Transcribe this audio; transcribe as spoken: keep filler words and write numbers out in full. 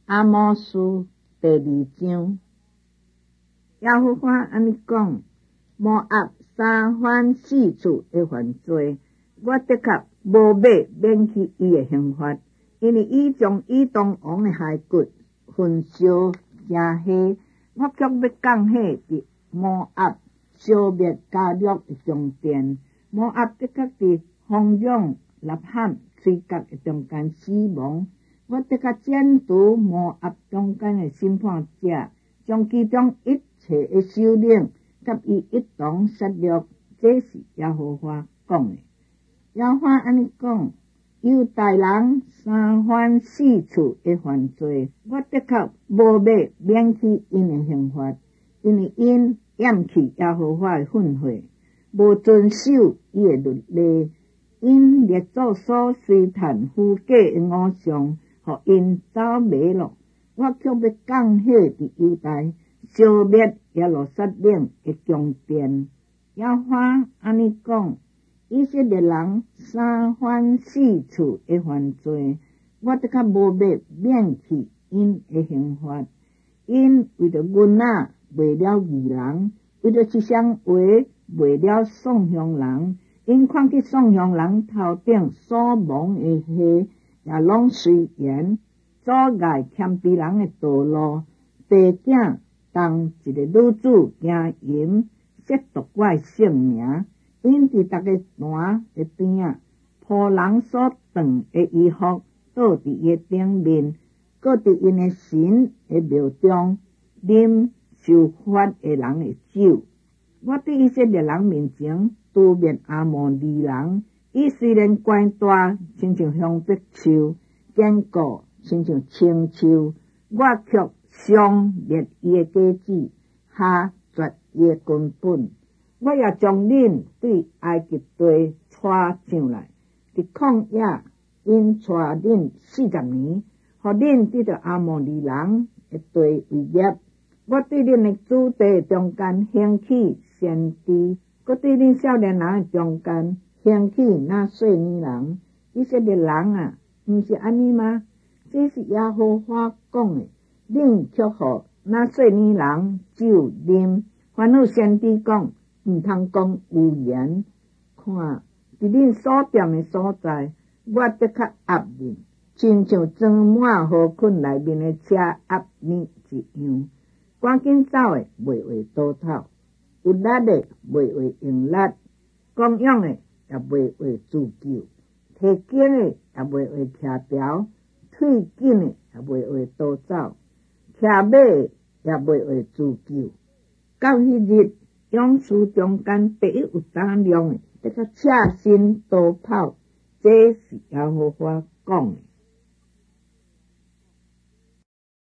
阿摩斯第二章，耶和华安尼讲：摩押三番四次的犯罪，我的确无买免去伊的刑罚，因为伊将以东王的骸骨焚烧加黑，我却要降火伫摩押消灭加略的中殿。摩押的确伫荒凉呐喊吹角的中间死亡。我的确剪除摩押中间的审判者，将其中一切的首领甲伊一同杀戮。这是耶和华讲的。耶和华安尼讲：犹大人三番四次的犯罪，我的确无要免去因的刑罚，因为因厌弃耶和华的训诲，无遵守伊的律例，因列祖所随叹虚假的偶像，互因走迷了。我却要降火伫犹大，消灭耶路撒冷的宫殿。耶和华安尼讲：以色列人三番四次的犯罪，我得较无要免去因的刑罚，因为着阮仔卖了义人，为着一双话卖了送香人，因看见送香人头顶所蒙的血，也拢随缘阻碍谦卑人的道路。爸囝当一个女子行淫，亵渎我的性命，因伫逐个坛的边仔铺人所断的衣服，倒伫伊的顶面，搁伫因的神的庙中啉受罚的人的酒。我伫以色列人面前拄面阿摩利人，伊虽然悬大，亲像香柏树，坚固亲像青树，我却伤灭伊的果子，下绝伊的根本。我也将恁对埃及地带上来，伫旷野因带恁四十年，互恁得到阿摩利人的地为业。我对恁的子弟中间兴起先知，搁对恁少年人的中间兴起那细年人。以色列人啊，毋是安尼吗？这是耶和华讲的。恁却互那细年人酒啉，凡有先知讲，毋通讲污言。看，伫恁所踮的所在，我得较压恁，亲像装满河捆内面的车压你一样。赶紧走的袂为倒头，有力的袂为用力，讲勇的也袂为自救，提筋的也袂为徛条，退紧的也袂为倒走，骑马的也袂为自救。到迄日，勇士中间第一有胆量的，得较赤身逃跑。这是耶和华讲的。